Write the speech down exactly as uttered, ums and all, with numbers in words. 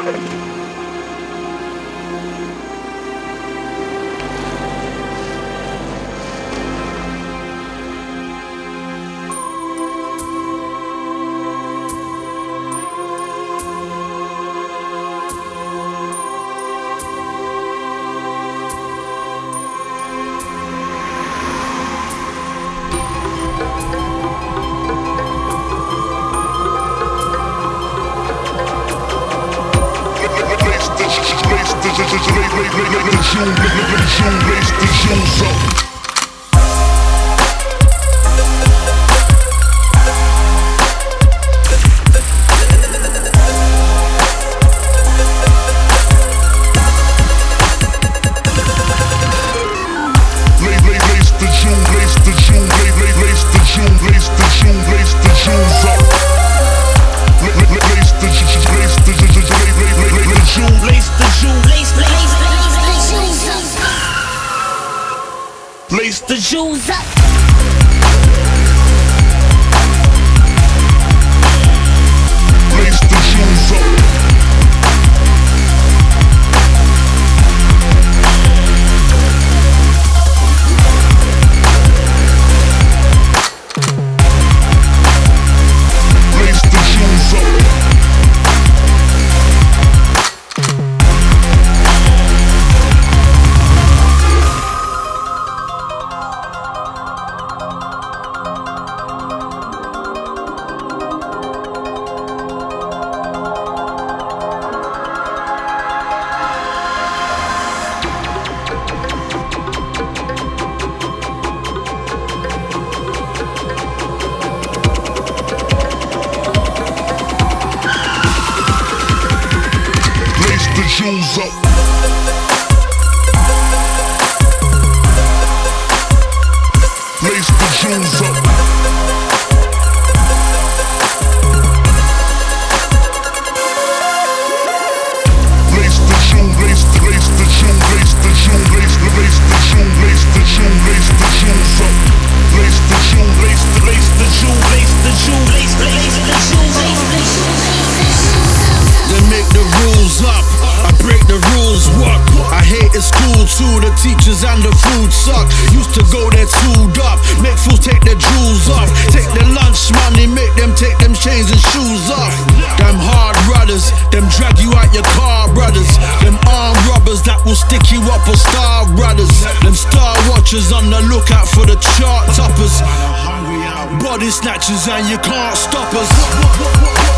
Lace the shoes up. Lace the shoes up. Lace the shoes up. Lace the shoes up. Shoes up. Lace the shoes up. Lace the shoe, lace the lace the shoe, lace the shoe, lace the lace the shoe, lace the shoe, lace the shoes up. Lace the shoe, lace the lace the shoe, lace the shoe, lace the lace the shoe, lace the shoe. They make the rules up. I break the rules, what? I hated school too, the teachers and the food suck. Used to go there tooled up, make fools take their jewels off. Take their lunch money, make them take them chains and shoes off. Them hard brothers, them drag you out your car brothers. Them armed robbers that will stick you up for star brothers. Them star watchers on the lookout for the chart toppers. Body snatchers and you can't stop us.